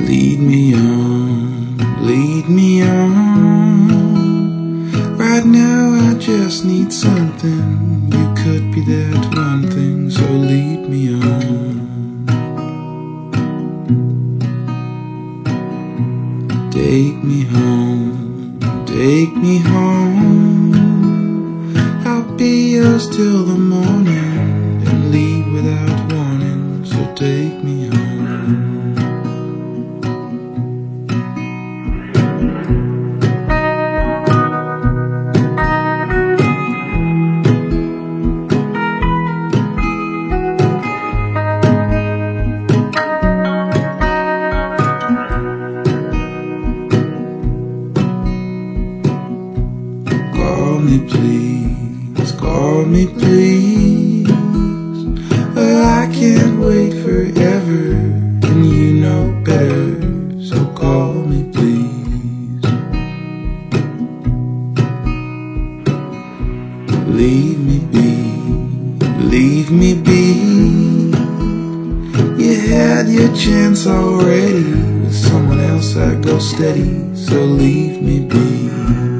Lead me on, lead me on. Right now I just need something. You could be that one thing, so lead me on. Take me home, take me home. I'll be yours till the morning, then leave without warning, so take me home. Call me please, call me please. I can't wait forever, and you know better, so call me please. Leave me be, leave me be. You had your chance already. With someone else I go steady, so leave me be.